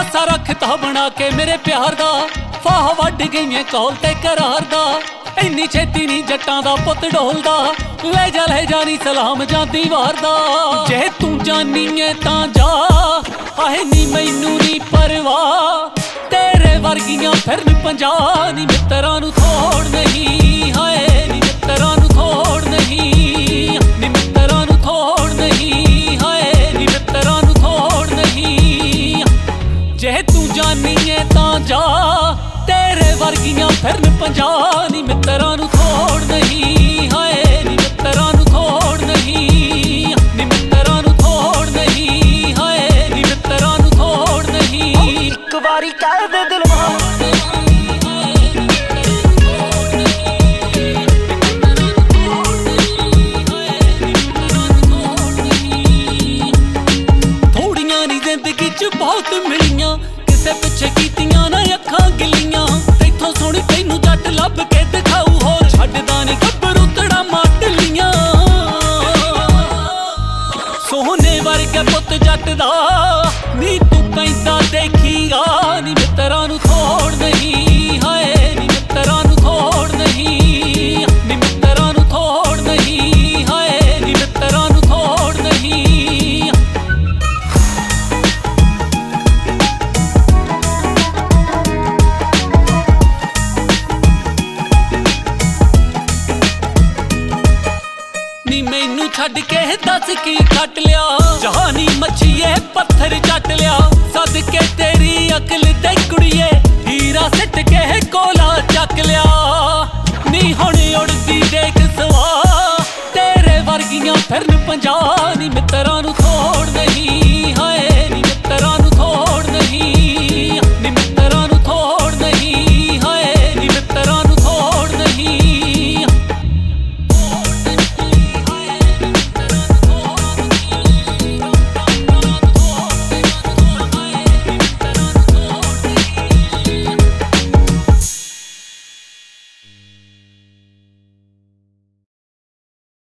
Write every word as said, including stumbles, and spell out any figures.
आसा रखता बना के मेरे प्यार दा, फाह वड्ड गईए कौल ते करार दा। इन्नी छेती नी जट्टां दा पुत डोलदा, ले जा ले जा नी सलाम जांदी वार दा। जे तू जानी है तां जा, आहे नी मैनू नी परवाह, तेरे वर्गियां फिरन पंजाह नी मित्तरां नू थोड़ नहीं। हाय नी मित्तरां नू थोड़ नहीं, नी मित्तरां नू थोड़ नहीं। हाय नी मित्तरां नू थोड़ नहीं। जे तू जानी है तां जा, तेरे वर्गियां फिरन पंजाह नी मित्तरां नू थोड़ नहीं। हाय नी मित्तरां नू थोड़ नहीं, नी मित्तरां नू थोड़ नहीं। हाय नी मित्तरां नू थोड़ नहीं। एक बारी कह दे दिल जिंदगी च बहुत मिलियां, किसे पिछे कीतियां ना अखां गिलियां। तैथों सोहनी तैनू जट लभ के दिखाऊ, होर छड्डदा नी गब्बरू तड़ामां ढिल्लियां। सोहने वर्गे पुत जट दा नी तू पैंदा देखीगा, नी मित्तरां नू थोड़ नहीं। हाय नी मित्तरां नू थोड़ नहीं, नी मित्तरां नू थोड़ नहीं। हाय नी मित्तरां नू थोड़ नहीं। नी मैनू छड्ड के दस की खट लिया, जहानी मच्छीए पत्थर चट लिया। सदके तेरी अकल ते कुड़िए, हीरा सिट के कोला चक लिया। नी हुण उड़दी देख सवा, तेरे वर्गियां फिरन पंजाह नी मित्तरां नू थोड़ नहीं। हाय